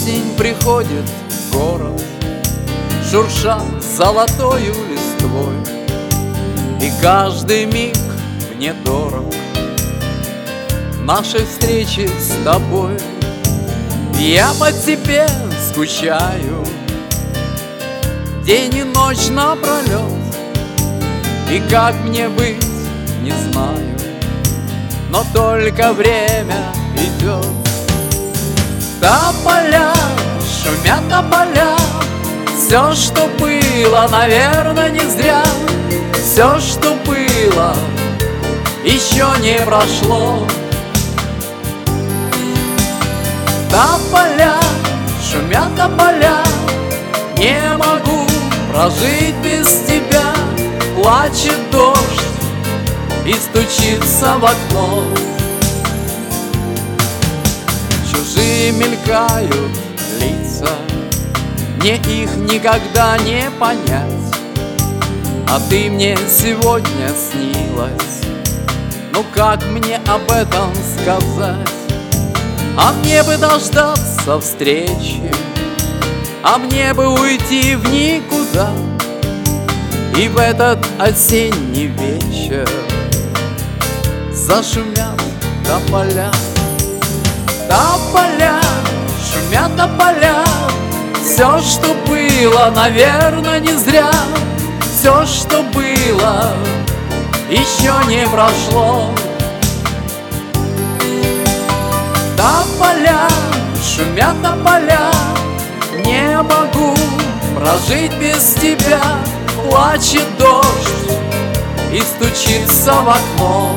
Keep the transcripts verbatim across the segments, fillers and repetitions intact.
Осень приходит в город, шурша золотою листвой, и каждый миг мне дорог нашей встречи с тобой. Я по тебе скучаю день и ночь напролет, и как мне быть, не знаю, но только время идет. Тополя, шумят тополя, все, что было, наверное, не зря. Все, что было, еще не прошло. Тополя, шумят тополя, не могу прожить без тебя. Плачет дождь и стучится в окно. Чужие мелькают лица, мне их никогда не понять. А ты мне сегодня снилась, ну как мне об этом сказать? А мне бы дождаться встречи, а мне бы уйти в никуда. И в этот осенний вечер зашумят тополя. Тополя, шумят тополя, все, что было, наверное, не зря. Все, что было, еще не прошло. Тополя, шумят тополя, не могу прожить без тебя. Плачет дождь и стучится в окно.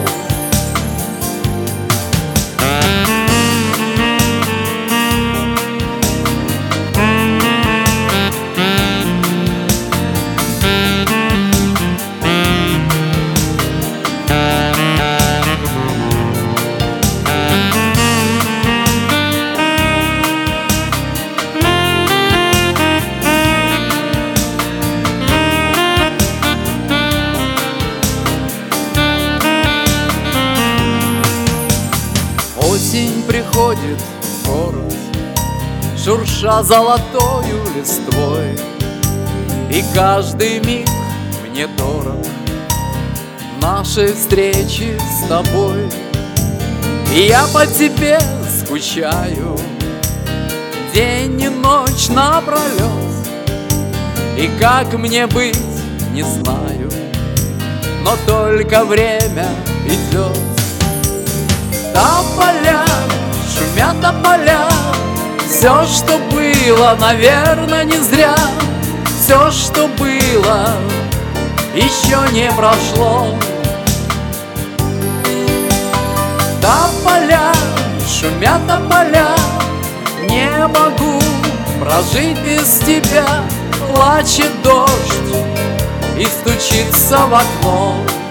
Осень приходит в город, шурша золотою листвой, и каждый миг мне дорог нашей встречи с тобой. И я по тебе скучаю день и ночь напролет, и как мне быть, не знаю, но только время идет. Тополя, шумят тополя, все, что было, наверное, не зря. Все, что было, еще не прошло. Тополя, шумят тополя, не могу прожить без тебя. Плачет дождь и стучится в окно.